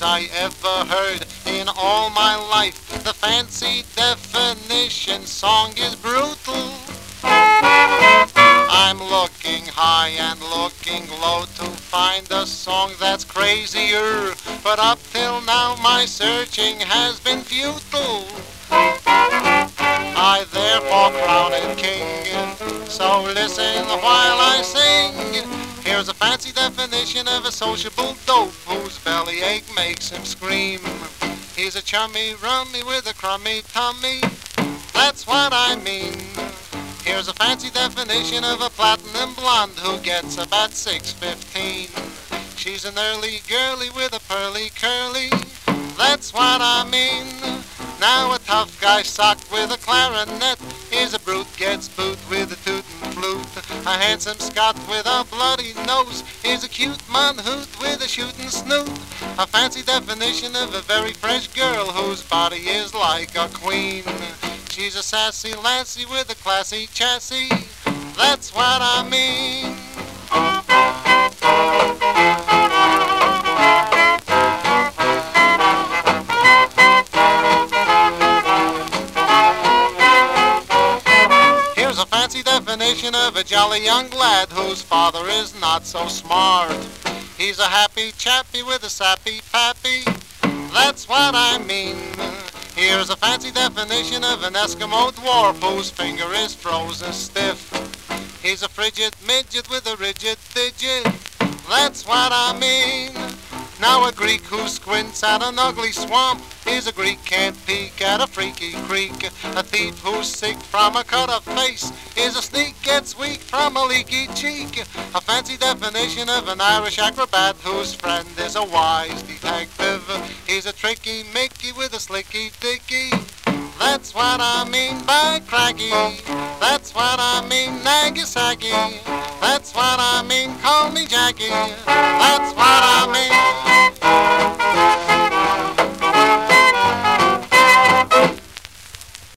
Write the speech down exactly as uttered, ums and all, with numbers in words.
I ever heard in all my life. The fancy definition song is brutal. I'm looking high and looking low to find a song that's crazier, but up till now my searching has been futile. I therefore crown it king, so listen while I sing. Here's a fancy definition of a sociable dope whose bellyache makes him scream. He's a chummy rummy with a crummy tummy, that's what I mean. Here's a fancy definition of a platinum blonde who gets about six fifteen. She's an early girly with a pearly curly, that's what I mean. Now a tough guy socked with a clarinet is a brute gets boot with a tootin' flute. A handsome Scot with a bloody nose is a cute manhoot with a shootin' snoot. A fancy definition of a very fresh girl whose body is like a queen. She's a sassy lassie with a classy chassis, that's what I mean. Here's a fancy definition of a jolly young lad whose father is not so smart. He's a happy chappy with a sappy pappy, that's what I mean. Here's a fancy definition of an Eskimo dwarf whose finger is frozen stiff. He's a frigid midget with a rigid digit, that's what I mean. Now a Greek who squints at an ugly swamp is a Greek can't peek at a freaky creek. A thief who's sick from a cut-up face is a sneak gets weak from a leaky cheek. A fancy definition of an Irish acrobat whose friend is a wise detective. He's a tricky Mickey with a slicky dicky, that's what I mean by cracky. That's what I mean Nagasaki. That's what I mean call me Jackie. That's what I